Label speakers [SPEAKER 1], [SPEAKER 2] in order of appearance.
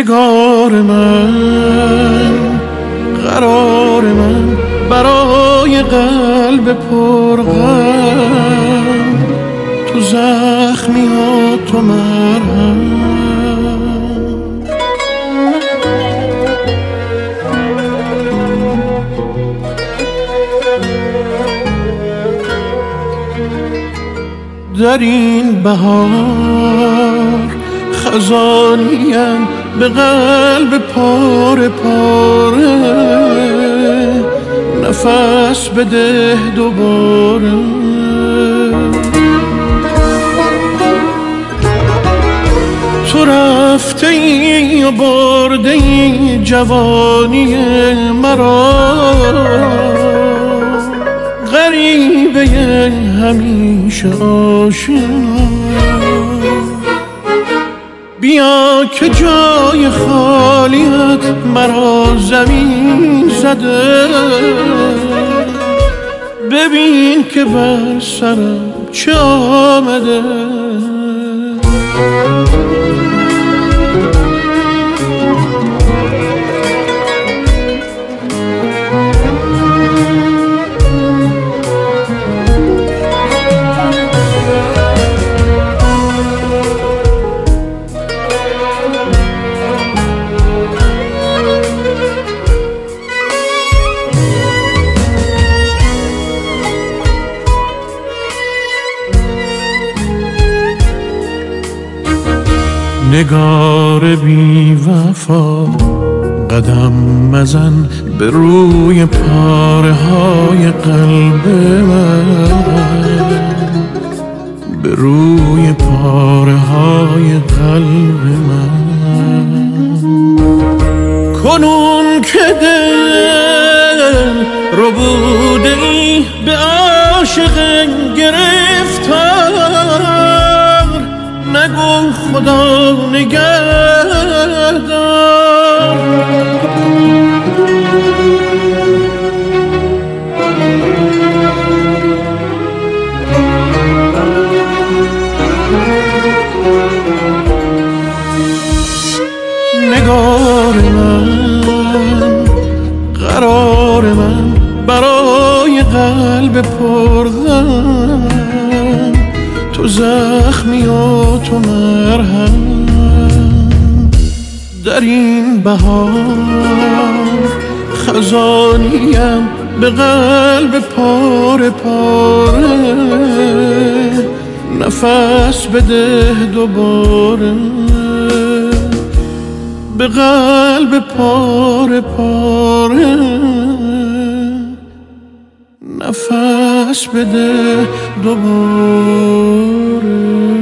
[SPEAKER 1] نگار من، قرار من، برای قلب پرغم، تو زخمی ها تو مرهم. در این بهار خزانیم به قلب پاره پاره، نفس بده دوباره. تو رفته ای و برده ای جوانی مرا، غریبه همیشه آشنا. بیا که جای خالیت مرا زمین زده، ببین که بر سرم چه آمده. نگار بی وفا قدم مزن به روی پاره های قلب من، به روی پاره های قلب من. کنون که دل رو بوده ای به عاشق گرفتار، نگو خدا نگهدار. نگار من، قرار من، برای قلب پرغم، تو زخمی و تو مرهم. در این بهار خزانیم به قلب پاره پاره، نفس بده دوباره. به قلب پاره پاره نفس بده دوباره.